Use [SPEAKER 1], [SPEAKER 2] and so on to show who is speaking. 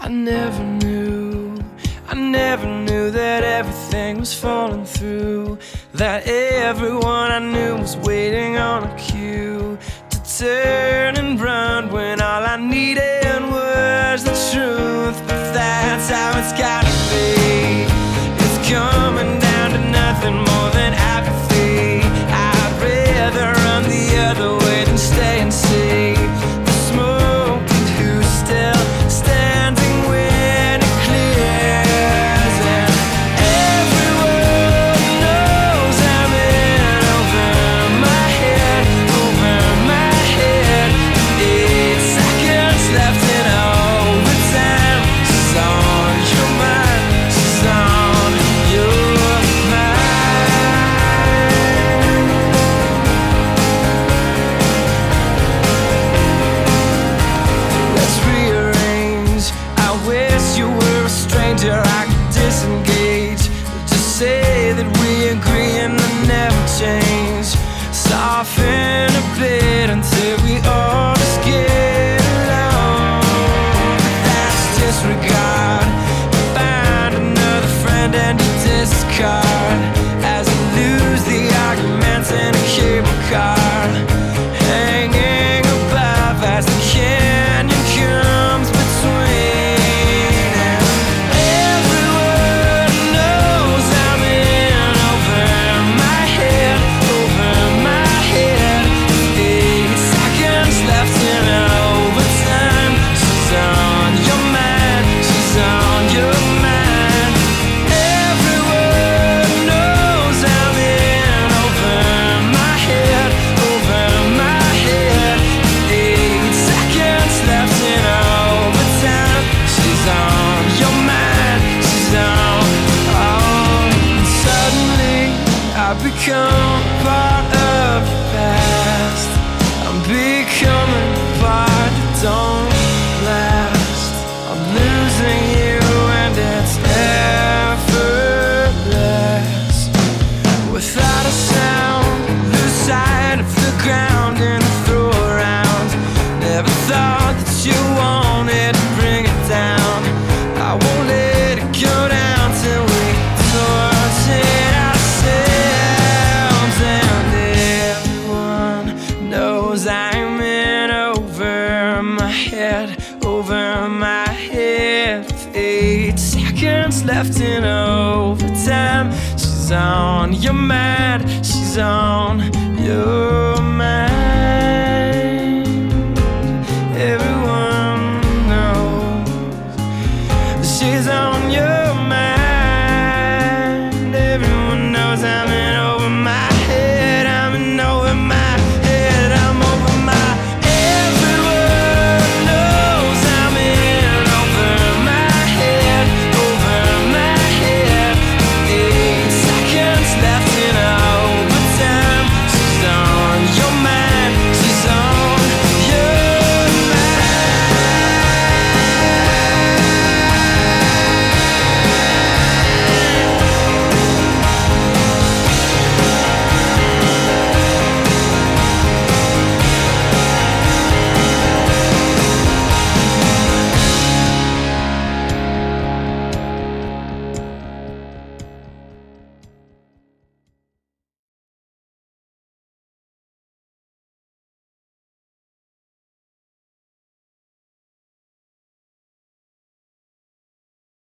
[SPEAKER 1] I never knew that everything was falling through, that everyone I knew was waiting on a cue to turn and run when all I needed was the truth. But that's how it's gotta be. It's coming down to nothing more than apathy. I'd rather run the other way than stay and see the smoke and who's still standing when it clears. And everyone knows I'm in over my head, over my head. 8 seconds left in overtime. She's on your mind, she's on your mind. Let's rearrange. I wish you were a stranger I could disengage. Just say that we agree and then never change. Soften a bit until we all just get along. That's disregard. Find another friend and you discard as you lose the arguments in a cable car, hanging above as the canyon comes between. And everyone knows I'm in over my head, over my head. 8 seconds left in overtime. She's on your mind, she's on your mind. Everyone knows I'm in over my head, over my head. 8 seconds left in overtime. She's on your mind, she's on. And suddenly I become part of the past. I'm becoming part that don't last. I'm losing you and it's effortless. Without a sound, lose sight of the ground in the throw around. Never thought that you wanted to bring it down. I won't let it go down till we torture ourselves. And everyone knows I'm in over my head, over my head. With 8 seconds left in overtime. She's on your mind, she's on your mind.